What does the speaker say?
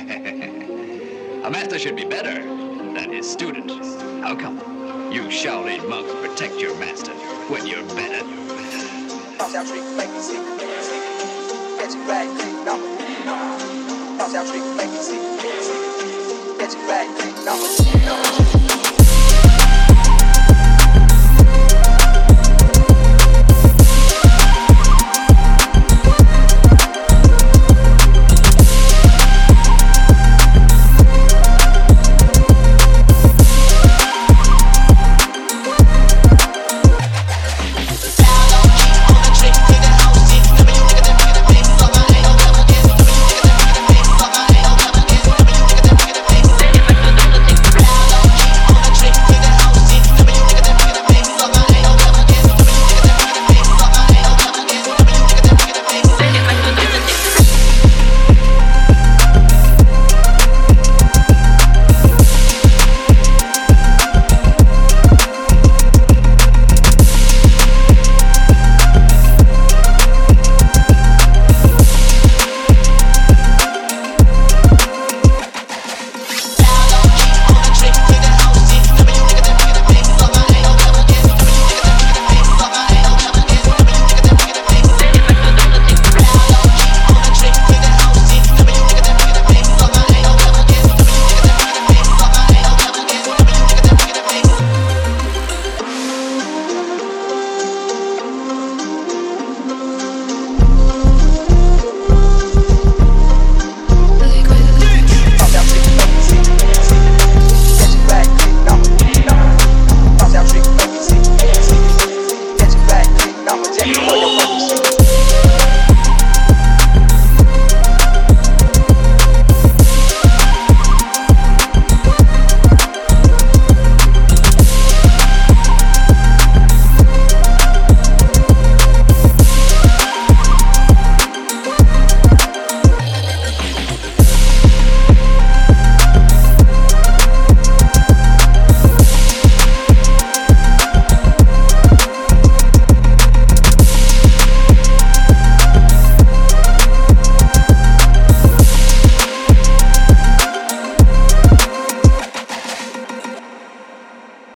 A master should be better than his student. How come? You Shaolin monks protect your master when you're better. Bounce out trick, make me see. Get you back, number. Bounce out trick, make me see. Get you back, number.